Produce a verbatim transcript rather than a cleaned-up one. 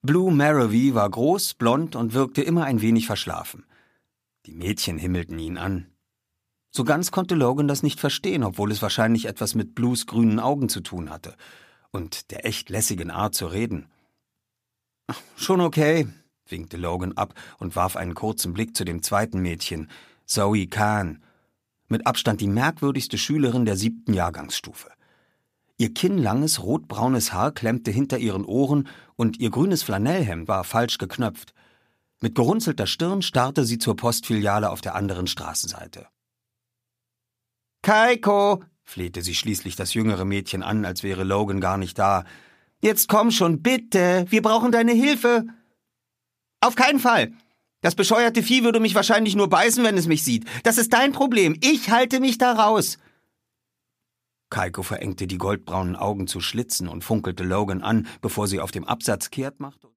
Blue Maravy war groß, blond und wirkte immer ein wenig verschlafen. Die Mädchen himmelten ihn an. So ganz konnte Logan das nicht verstehen, obwohl es wahrscheinlich etwas mit Blues grünen Augen zu tun hatte und der echt lässigen Art zu reden. »Schon okay«, winkte Logan ab und warf einen kurzen Blick zu dem zweiten Mädchen, Zoe Khan, mit Abstand die merkwürdigste Schülerin der siebten Jahrgangsstufe. Ihr kinnlanges, rotbraunes Haar klemmte hinter ihren Ohren und ihr grünes Flanellhemd war falsch geknöpft. Mit gerunzelter Stirn starrte sie zur Postfiliale auf der anderen Straßenseite. »Kaiko«, flehte sie schließlich das jüngere Mädchen an, als wäre Logan gar nicht da. »Jetzt komm schon, bitte, wir brauchen deine Hilfe.« »Auf keinen Fall. Das bescheuerte Vieh würde mich wahrscheinlich nur beißen, wenn es mich sieht. Das ist dein Problem. Ich halte mich da raus.« Kaiko verengte die goldbraunen Augen zu Schlitzen und funkelte Logan an, bevor sie auf dem Absatz kehrt machte.